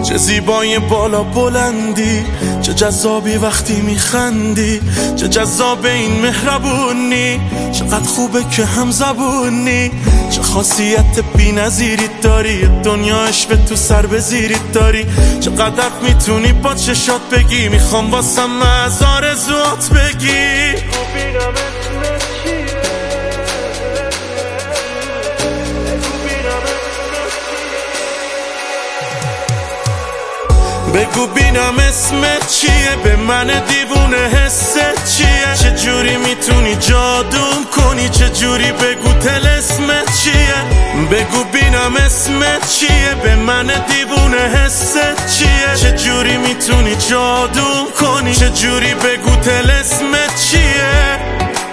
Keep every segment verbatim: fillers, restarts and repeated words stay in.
چه زیبای بالا بلندی، چه جذابی وقتی میخندی، چه جذاب این مهربونی، چقدر خوبه که هم زبونی، چه خاصیت بی نظیریت داری، دنیا عشق تو سر بزیریت داری، چقدر میتونی با چشات بگی میخوام واسم از آرزوات بگی. بگو بینم اسمت چیه، به من دیوونه حست چیه، چه جوری میتونی جادوم کنی، چه جوری بگو طلسمت چیه، بگو بینم اسمت چیه، به من دیوونه حست چیه، چه جوری میتونی جادوم کنی، چه جوری بگو طلسمت چیه.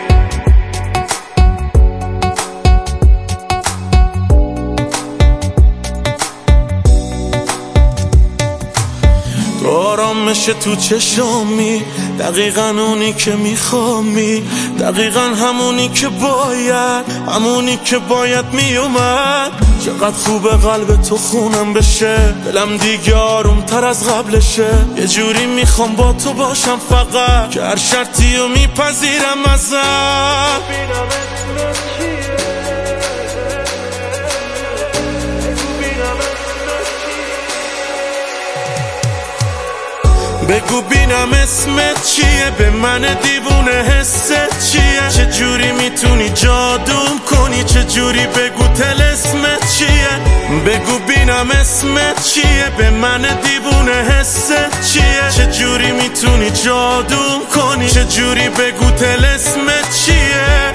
آرامش تو چشامی، دقیقا اونی که میخوامی، دقیقا همونی که باید، همونی که باید میومد. چقدر خوبه قلب تو خونم بشه، دلم دیگه آروم تر از قبلشه، یه جوری میخوام با تو باشم فقط که هر شرطی رو میپذیرم ازم. بگو بینم اسمت چیه، به من دیوونه حست چیه، چه جوری میتونی جادوم کنی، چه جوری بگو طلسمت چیه، بگو بینم اسمت چیه، به من دیوونه حست چیه، چه جوری میتونی جادوم کنی، چه جوری بگو طلسمت چیه.